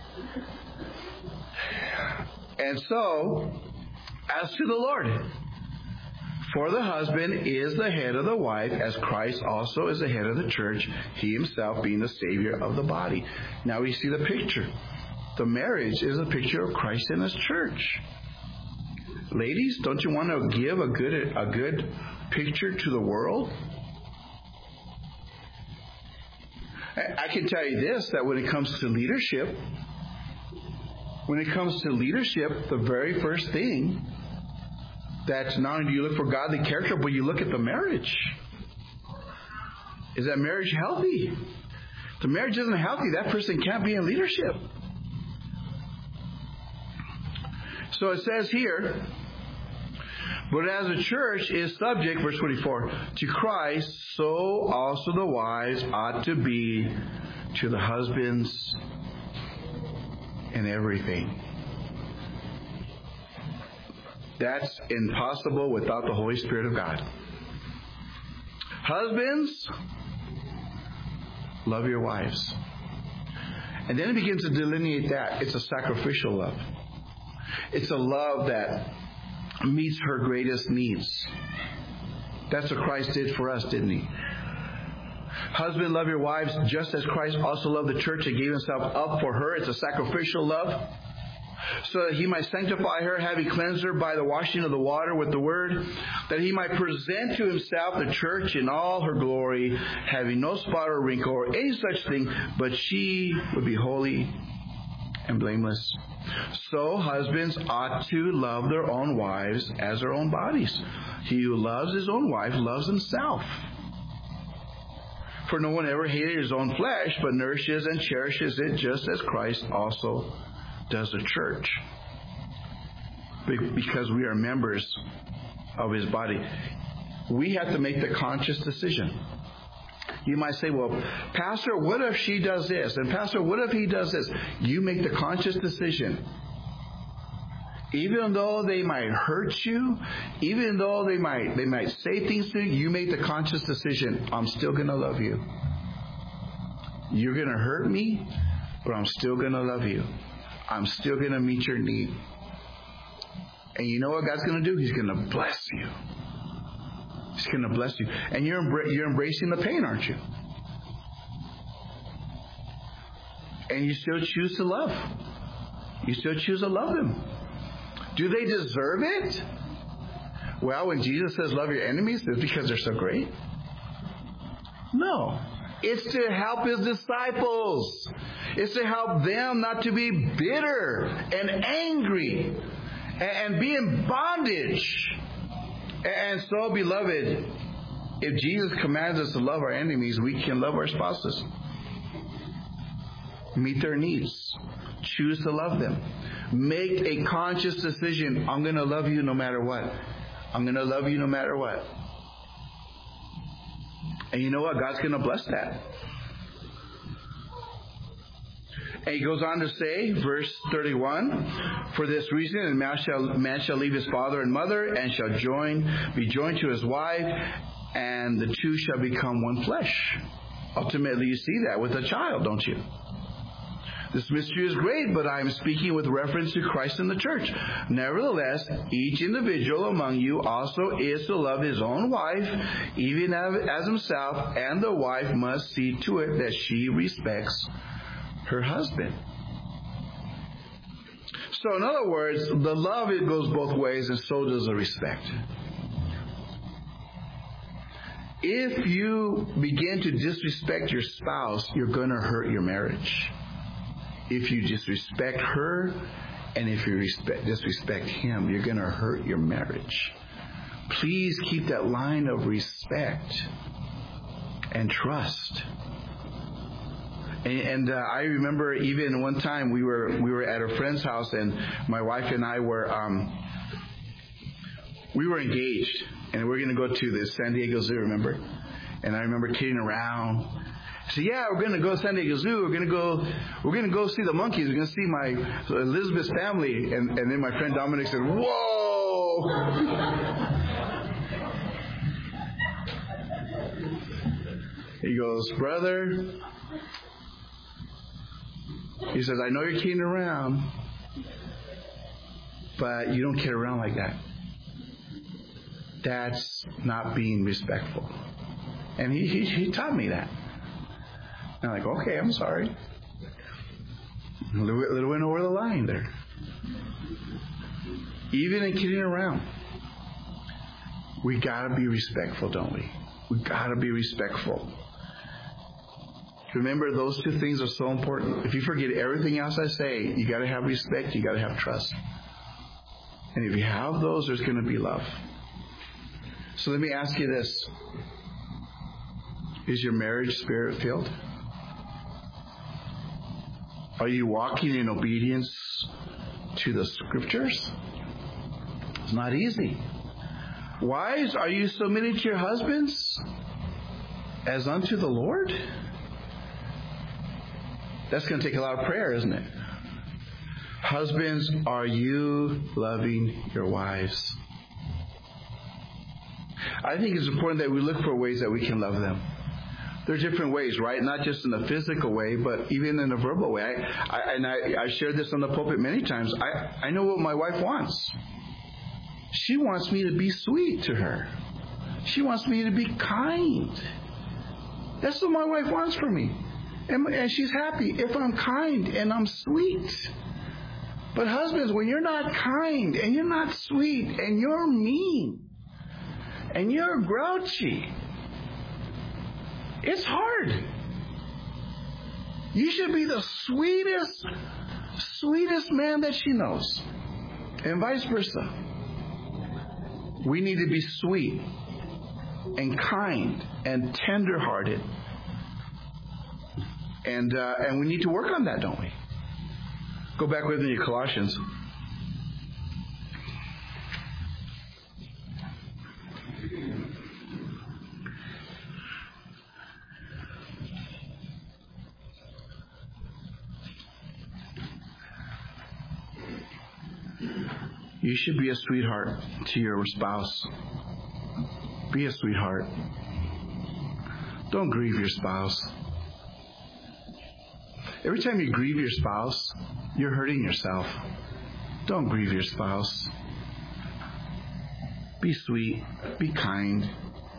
And so, as to the Lord, for the husband is the head of the wife, as Christ also is the head of the church, he himself being the Savior of the body. Now we see the picture. The marriage is a picture of Christ and his church. Ladies, don't you want to give a good a good picture to the world? I can tell you this, that when it comes to leadership, when it comes to leadership, the very first thing that not only do you look for godly character, but you look at the marriage. Is that marriage healthy? If the marriage isn't healthy, that person can't be in leadership. So it says here, but as the church is subject, verse twenty-four, to Christ, so also the wives ought to be to the husbands in everything. That's impossible without the Holy Spirit of God. Husbands, love your wives. And then it begins to delineate that. It's a sacrificial love. It's a love that meets her greatest needs. That's what Christ did for us, didn't he? Husband, love your wives just as Christ also loved the church and gave himself up for her. It's a sacrificial love. So that he might sanctify her, having cleansed her by the washing of the water with the word, that he might present to himself the church in all her glory, having no spot or wrinkle or any such thing, but she would be holy and blameless. So husbands ought to love their own wives as their own bodies. He who loves his own wife loves himself. For no one ever hated his own flesh, but nourishes and cherishes it just as Christ also does the church. Because we are members of his body. We have to make the conscious decision. You might say, well, Pastor, what if she does this? And Pastor, what if he does this? You make the conscious decision. Even though they might hurt you, even though they might they might say things to you, you make the conscious decision, I'm still going to love you. You're going to hurt me, but I'm still going to love you. I'm still going to meet your need. And you know what God's going to do? He's going to bless you. He's going to bless you. And you're embra- you're embracing the pain, aren't you? And you still choose to love. You still choose to love them. Do they deserve it? Well, when Jesus says love your enemies, it's because they're so great? No. It's to help his disciples. It's to help them not to be bitter and angry and be in bondage. And so, beloved, if Jesus commands us to love our enemies, we can love our spouses. Meet their needs. Choose to love them. Make a conscious decision. I'm going to love you no matter what. I'm going to love you no matter what. And you know what? God's going to bless that. And he goes on to say, verse thirty-one, for this reason, a man shall, man shall leave his father and mother, and shall join, be joined to his wife, and the two shall become one flesh. Ultimately, you see that with a child, don't you? This mystery is great, but I am speaking with reference to Christ and the church. Nevertheless, each individual among you also is to love his own wife, even as himself, and the wife must see to it that she respects her husband. So in other words, the love, it goes both ways, and so does the respect. If you begin to disrespect your spouse, you're going to hurt your marriage. If you disrespect her, and if you respect, disrespect him, you're going to hurt your marriage. Please keep that line of respect and trust. And, and uh, I remember even one time we were we were at a friend's house, and my wife and I were um, we were engaged, and we we're going to go to the San Diego Zoo. Remember? And I remember kidding around. I said, "Yeah, we're going to go to San Diego Zoo. We're going to go. We're going to go see the monkeys. We're going to see my so Elizabeth's family." And, and then my friend Dominic said, "Whoa!" He goes, "Brother," he says, "I know you're kidding around, but you don't kid around like that. That's not being respectful." And he he, he taught me that. And I'm like, okay, I'm sorry. A little, little went over the line there. Even in kidding around, we gotta be respectful, don't we? We gotta be respectful. Remember, those two things are so important. If you forget everything else I say, you gotta have respect, you gotta have trust. And if you have those, there's gonna be love. So let me ask you this. Is your marriage spirit filled? Are you walking in obedience to the scriptures? It's not easy. Wives, are you submitting to your husbands as unto the Lord? That's going to take a lot of prayer, isn't it? Husbands, are you loving your wives? I think it's important that we look for ways that we can love them. There are different ways, right? Not just in a physical way, but even in a verbal way. I, I, and I, I've shared this on the pulpit many times. I, I know what my wife wants. She wants me to be sweet to her. She wants me to be kind. That's what my wife wants from me. And, and she's happy if I'm kind and I'm sweet. But husbands, when you're not kind and you're not sweet and you're mean and you're grouchy, it's hard. You should be the sweetest, sweetest man that she knows. And vice versa. We need to be sweet and kind and tender-hearted And uh, and we need to work on that, don't we? Go back with me to Colossians. You should be a sweetheart to your spouse. Be a sweetheart. Don't grieve your spouse. Every time you grieve your spouse, you're hurting yourself. Don't grieve your spouse. Be sweet. Be kind.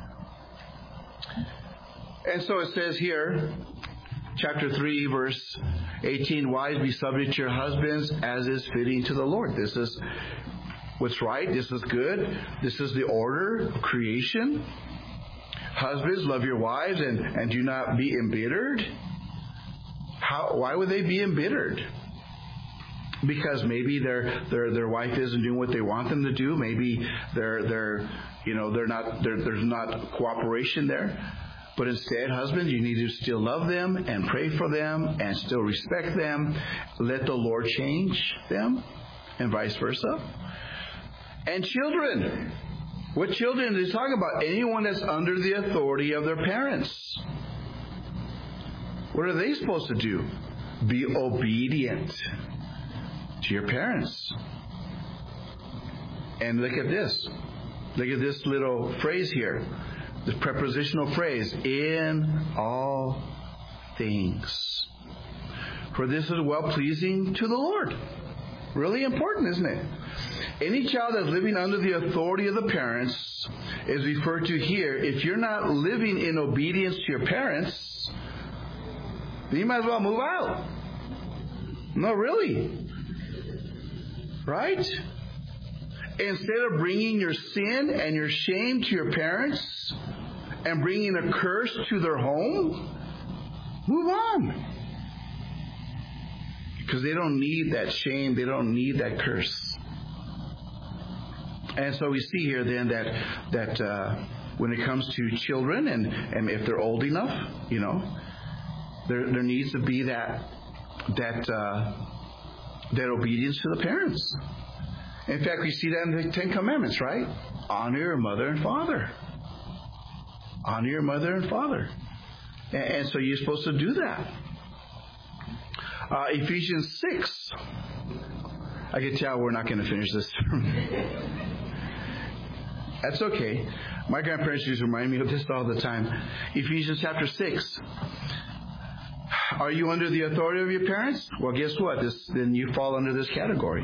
And so it says here, chapter three, verse eighteen, wives, be subject to your husbands as is fitting to the Lord. This is what's right. This is good. This is the order of creation. Husbands, love your wives and, and do not be embittered. How? Why would they be embittered? Because maybe their their their wife isn't doing what they want them to do. Maybe they're they're you know they're not they're, there's not cooperation there. But instead, husbands, you need to still love them and pray for them and still respect them. Let the Lord change them, and vice versa. And children. What children is he talking about? Anyone that's under the authority of their parents. What are they supposed to do? Be obedient to your parents. And look at this. Look at this little phrase here. This prepositional phrase. In all things. For this is well-pleasing to the Lord. Really important, isn't it? Any child that's living under the authority of the parents is referred to here. If you're not living in obedience to your parents, then you might as well move out. No, really. Right? Instead of bringing your sin and your shame to your parents and bringing a curse to their home, move on. Because they don't need that shame. They don't need that curse. And so we see here then that that uh, when it comes to children and, and if they're old enough, you know, there there needs to be that that uh, that obedience to the parents. In fact, we see that in the Ten Commandments, right? Honor your mother and father. Honor your mother and father. And, and so you're supposed to do that. Uh, Ephesians six. I can tell we're not going to finish this. That's okay. My grandparents used to remind me of this all the time. Ephesians chapter six. Are you under the authority of your parents? Well, guess what? This, then you fall under this category.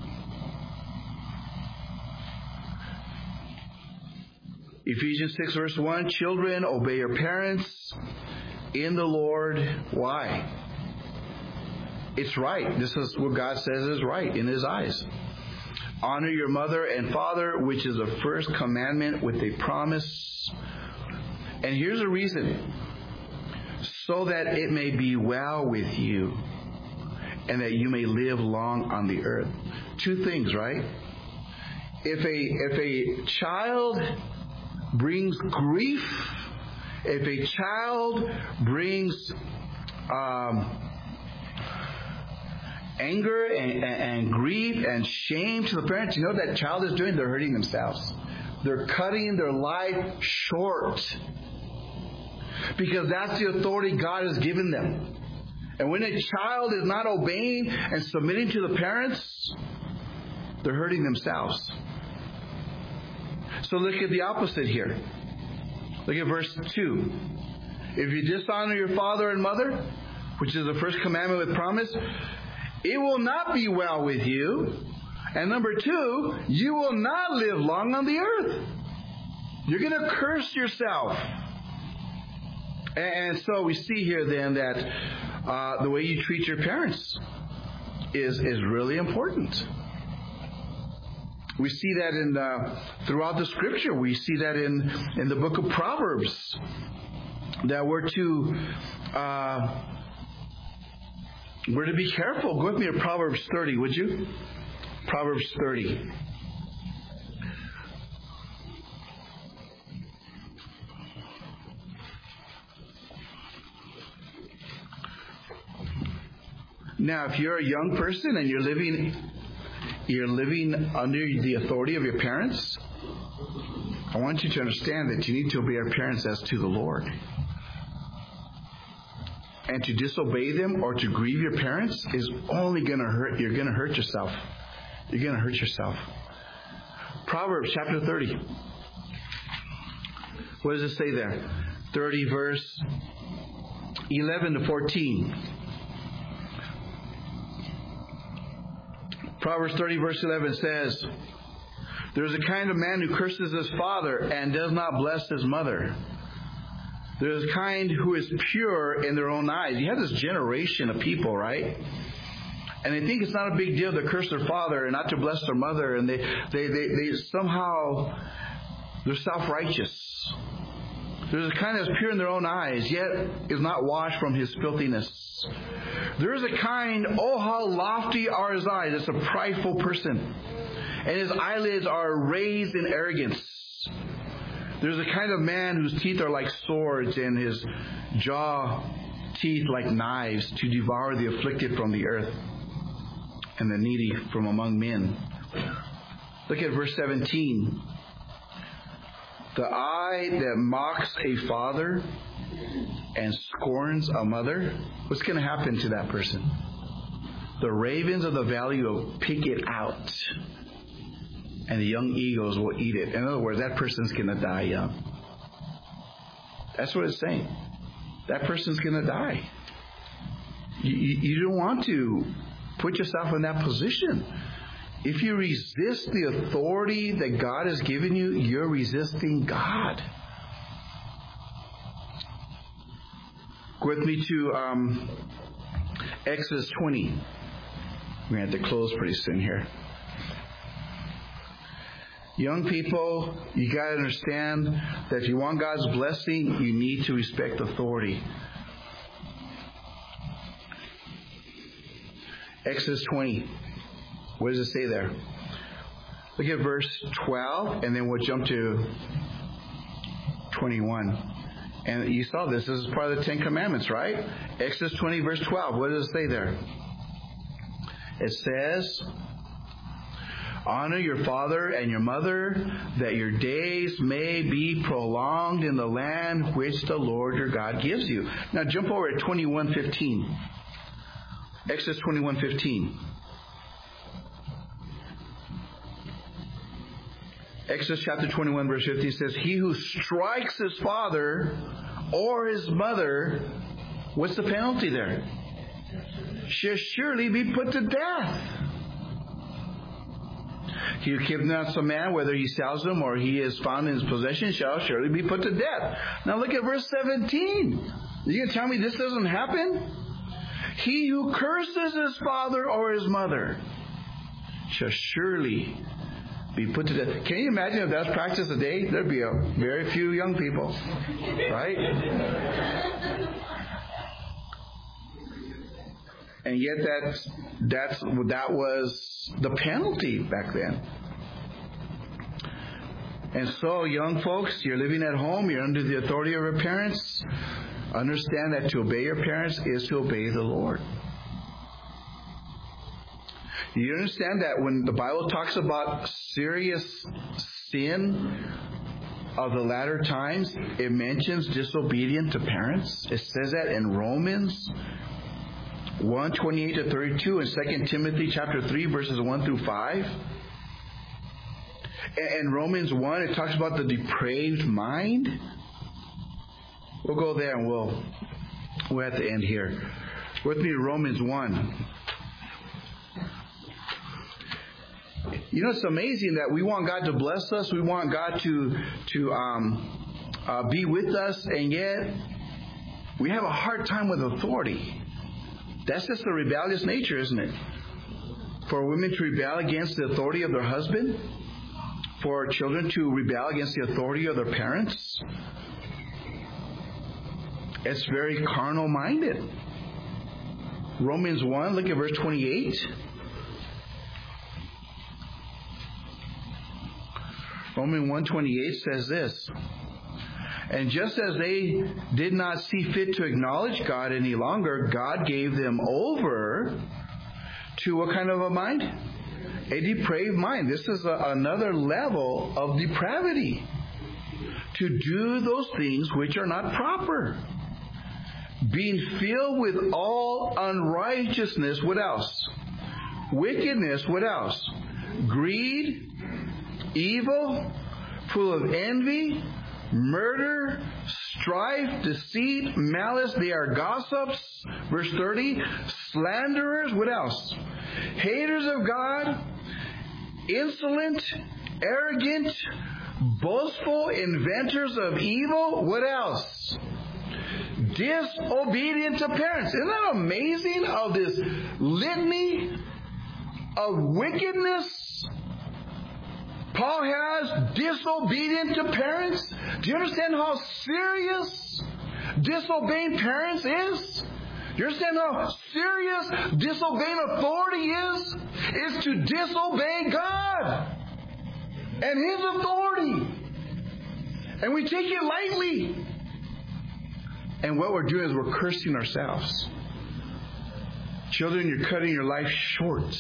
Ephesians six verse one. Children, obey your parents in the Lord. Why? It's right. This is what God says is right in His eyes. Honor your mother and father, which is the first commandment with a promise. And here's the reason. So that it may be well with you and that you may live long on the earth. Two things, right? If a, if a child brings grief, if a child brings um, anger and, and, and grief and shame to the parents, you know what that child is doing? They're hurting themselves. They're cutting their life short. Because that's the authority God has given them. And when a child is not obeying and submitting to the parents, they're hurting themselves. So look at the opposite here. Look at verse two. If you dishonor your father and mother, which is the first commandment with promise, it will not be well with you. And number two, you will not live long on the earth. You're going to curse yourself. And so we see here then that uh, the way you treat your parents is is really important. We see that in uh, throughout the Scripture. We see that in, in the book of Proverbs, that we're to uh, we're to be careful. Go with me to Proverbs thirty, would you? Proverbs thirty. Now, if you're a young person and you're living, you're living under the authority of your parents, I want you to understand that you need to obey your parents as to the Lord. And to disobey them or to grieve your parents is only going to hurt. You're going to hurt yourself. You're going to hurt yourself. Proverbs chapter thirty. What does it say there? thirty verse eleven to fourteen. Proverbs thirty verse eleven says, there is a kind of man who curses his father and does not bless his mother. There is a kind who is pure in their own eyes. You have this generation of people, right? And they think it's not a big deal to curse their father and not to bless their mother. And they, they, they, they somehow, they're self-righteous. There's a kind that is pure in their own eyes, yet is not washed from his filthiness. There is a kind, oh how lofty are his eyes. It's a prideful person. And his eyelids are raised in arrogance. There's a kind of man whose teeth are like swords and his jaw teeth like knives to devour the afflicted from the earth and the needy from among men. Look at verse seventeen. The eye that mocks a father and scorns a mother, what's going to happen to that person? The ravens of the valley will pick it out, and the young eagles will eat it. In other words, that person's going to die young. That's what it's saying. That person's going to die. You, you, you don't want to put yourself in that position. If you resist the authority that God has given you, you're resisting God. Go with me to um, Exodus twenty. We're going to have to close pretty soon here. Young people, you got to understand that if you want God's blessing, you need to respect authority. Exodus twenty. What does it say there? Look at verse twelve, and then we'll jump to twenty-one. And you saw this. This is part of the Ten Commandments, right? Exodus twenty, verse twelve. What does it say there? It says, honor your father and your mother, that your days may be prolonged in the land which the Lord your God gives you. Now jump over at twenty-one fifteen. Exodus twenty-one fifteen. Exodus chapter twenty-one verse fifteen says, he who strikes his father or his mother, what's the penalty there? Shall surely be put to death. He who kidnaps a man, whether he sells him or he is found in his possession, shall surely be put to death. Now look at verse seventeen. Are you going to tell me this doesn't happen? He who curses his father or his mother shall surely be put to death. Can you imagine if that's practiced today? There'd be a very few young people, right? And yet that's that's that was the penalty back then. And so, young folks, you're living at home, you're under the authority of your parents. Understand that to obey your parents is to obey the Lord. You understand that when the Bible talks about serious sin of the latter times, it mentions disobedience to parents. It says that in Romans one, twenty-eight to thirty-two, and Second Timothy chapter three, verses one through five. And Romans one, it talks about the depraved mind. We'll go there and we'll, we'll have to end here. With me to Romans one. You know, it's amazing that we want God to bless us. We want God to to um, uh, be with us. And yet, we have a hard time with authority. That's just the rebellious nature, isn't it? For women to rebel against the authority of their husband. For children to rebel against the authority of their parents. It's very carnal-minded. Romans one, look at verse twenty-eight. Romans one twenty-eight says this, and just as they did not see fit to acknowledge God any longer, God gave them over to what kind of a mind? A depraved mind. This is a, another level of depravity. To do those things which are not proper. Being filled with all unrighteousness. What else? Wickedness. What else? Greed. Evil. Full of envy. Murder. Strife. Deceit. Malice. They are gossips. Verse thirty. Slanderers. What else? Haters of God. Insolent. Arrogant. Boastful. Inventors of evil. What else? Disobedient to parents. Isn't that amazing, of this litany of wickedness Paul has? Disobedient to parents. Do you understand how serious disobeying parents is? Do you understand how serious disobeying authority is? Is to disobey God and His authority. And we take it lightly. And what we're doing is we're cursing ourselves. Children, you're cutting your life short.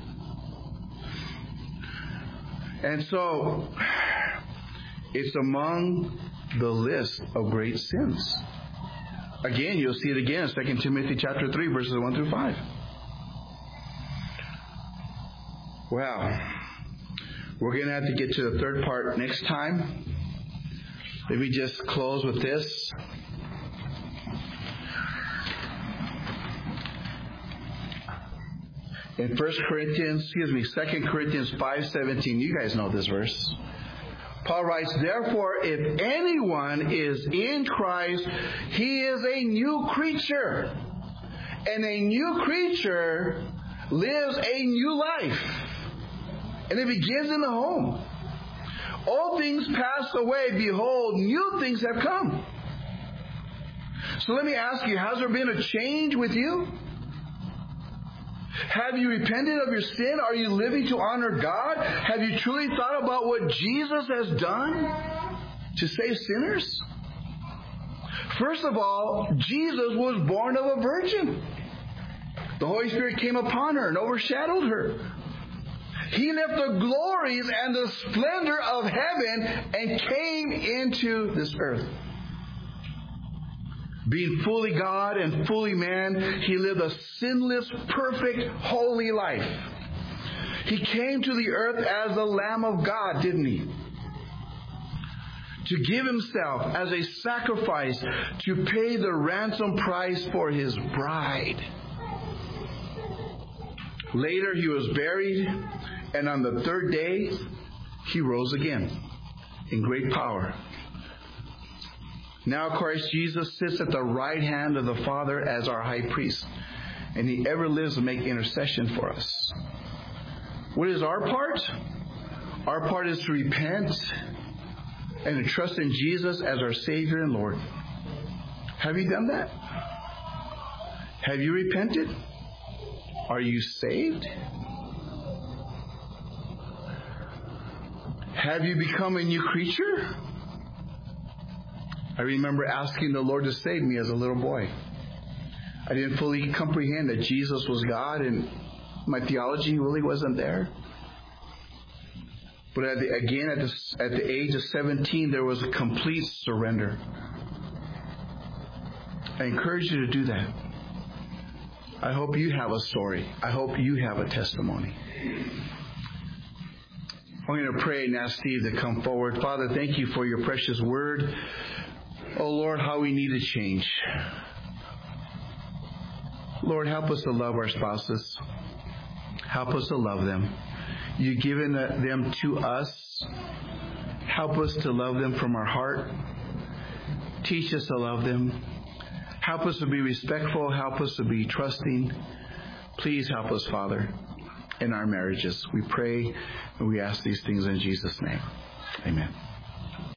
And so, it's among the list of great sins. Again, you'll see it again in Second Timothy chapter three, verses one through five. Wow. We're going to have to get to the third part next time. Let me just close with this. In First Corinthians, excuse me, Second Corinthians five seventeen, you guys know this verse. Paul writes, therefore, if anyone is in Christ, he is a new creature. And a new creature lives a new life. And it begins in the home. All things pass away. Behold, new things have come. So let me ask you, has there been a change with you? Have you repented of your sin? Are you living to honor God? Have you truly thought about what Jesus has done to save sinners? First of all, Jesus was born of a virgin. The Holy Spirit came upon her and overshadowed her. He left the glories and the splendor of heaven and came into this earth. Being fully God and fully man, He lived a sinless, perfect, holy life. He came to the earth as the Lamb of God, didn't He? To give Himself as a sacrifice to pay the ransom price for His bride. Later He was buried, and on the third day He rose again in great power. Now Christ Jesus sits at the right hand of the Father as our high priest, and He ever lives to make intercession for us. What is our part? Our part is to repent and to trust in Jesus as our Savior and Lord. Have you done that? Have you repented? Are you saved? Have you become a new creature? I remember asking the Lord to save me as a little boy. I didn't fully comprehend that Jesus was God, and my theology really wasn't there. But at the, again, at the, at the age of seventeen, there was a complete surrender. I encourage you to do that. I hope you have a story. I hope you have a testimony. I'm going to pray and ask Steve to come forward. Father, thank you for your precious word. Oh, Lord, how we need to change. Lord, help us to love our spouses. Help us to love them. You've given them to us. Help us to love them from our heart. Teach us to love them. Help us to be respectful. Help us to be trusting. Please help us, Father, in our marriages. We pray and we ask these things in Jesus' name. Amen.